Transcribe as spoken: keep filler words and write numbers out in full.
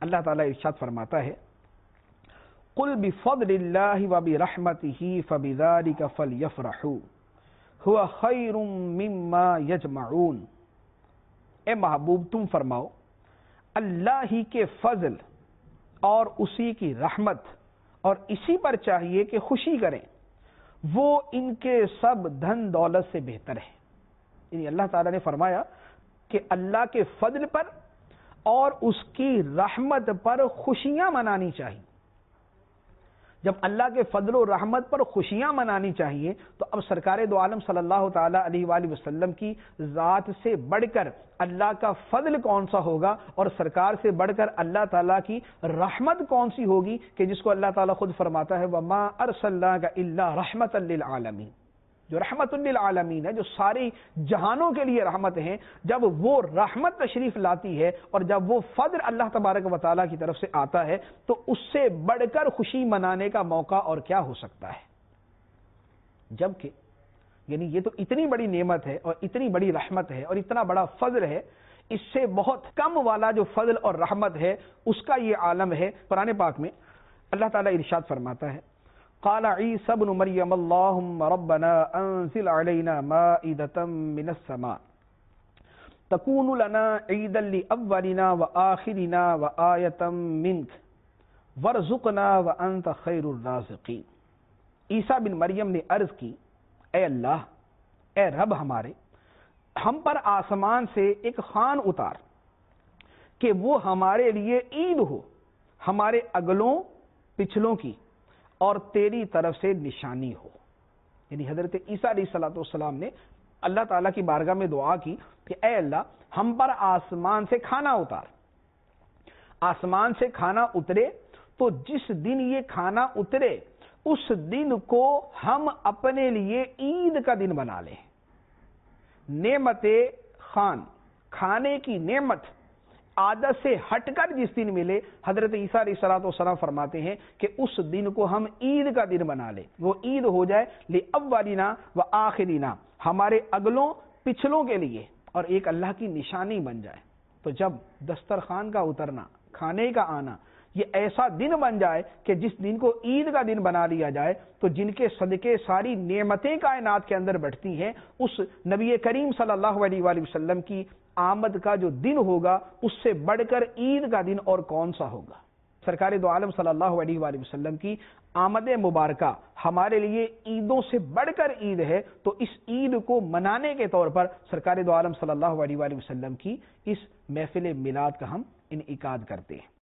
اللہ تعالیٰ ارشاد فرماتا ہے قل بفضل اللہ وبرحمتہ فبذلک فلیفرحوا هو خیر مما یجمعون، اے محبوب تم فرماؤ اللہ ہی کے فضل اور اسی کی رحمت اور اسی پر چاہیے کہ خوشی کریں، وہ ان کے سب دھن دولت سے بہتر ہے۔ یعنی اللہ تعالیٰ نے فرمایا کہ اللہ کے فضل پر اور اس کی رحمت پر خوشیاں منانی چاہیے۔ جب اللہ کے فضل و رحمت پر خوشیاں منانی چاہیے تو اب سرکار دو عالم صلی اللہ تعالی علیہ وآلہ وسلم کی ذات سے بڑھ کر اللہ کا فضل کون سا ہوگا، اور سرکار سے بڑھ کر اللہ تعالیٰ کی رحمت کون سی ہوگی کہ جس کو اللہ تعالیٰ خود فرماتا ہے وَمَا أَرْسَلْنَاكَ إِلَّا رَحْمَةً لِّلْعَالَمِينَ، جو رحمت للعالمین ہے، جو ساری جہانوں کے لیے رحمت ہیں، جب وہ رحمت تشریف لاتی ہے اور جب وہ فضل اللہ تبارک و تعالیٰ کی طرف سے آتا ہے تو اس سے بڑھ کر خوشی منانے کا موقع اور کیا ہو سکتا ہے۔ جبکہ یعنی یہ تو اتنی بڑی نعمت ہے اور اتنی بڑی رحمت ہے اور اتنا بڑا فضل ہے، اس سے بہت کم والا جو فضل اور رحمت ہے اس کا یہ عالم ہے۔ قرآن پاک میں اللہ تعالیٰ ارشاد فرماتا ہے قال عیسی ابن مریم اللہم ربنا انزل علینا مائدة من السماء تکون لنا عیدا لأولنا وآخرنا وآیة منک وارزقنا وانت خیر الرازقین۔ عیسیٰ بن مریم نے عرض کی اے اللہ، اے رب ہمارے، ہم پر آسمان سے ایک خوان اتار کہ وہ ہمارے لیے عید ہو، ہمارے اگلوں پچھلوں کی، اور تیری طرف سے نشانی ہو۔ یعنی حضرت عیسیٰ علیہ الصلوۃ والسلام نے اللہ تعالیٰ کی بارگاہ میں دعا کی کہ اے اللہ ہم پر آسمان سے کھانا اتار، آسمان سے کھانا اترے تو جس دن یہ کھانا اترے اس دن کو ہم اپنے لیے عید کا دن بنا لیں۔ نعمت خوان، کھانے کی نعمت عادت سے ہٹ کر جس دن ملے، حضرت عیسیٰ علیہ الصلوۃ والسلام فرماتے ہیں کہ اس دن کو ہم عید کا دن بنا لیں، وہ عید ہو جائے لأولنا و آخرنا، ہمارے اگلوں پچھلوں کے لیے، اور ایک اللہ کی نشانی بن جائے۔ تو جب دسترخوان کا اترنا، کھانے کا آنا یہ ایسا دن بن جائے کہ جس دن کو عید کا دن بنا لیا جائے تو جن کے صدقے ساری نعمتیں کائنات کے اندر بڑھتی ہیں، اس نبی کریم صلی اللہ علیہ وآلہ وسلم کی آمد کا جو دن ہوگا اس سے بڑھ کر عید کا دن اور کون سا ہوگا۔ سرکار دو عالم صلی اللہ علیہ وآلہ وسلم کی آمد مبارکہ ہمارے لیے عیدوں سے بڑھ کر عید ہے، تو اس عید کو منانے کے طور پر سرکار دو عالم صلی اللہ علیہ وآلہ وسلم کی اس محفل میلاد کا ہم انعقاد کرتے ہیں۔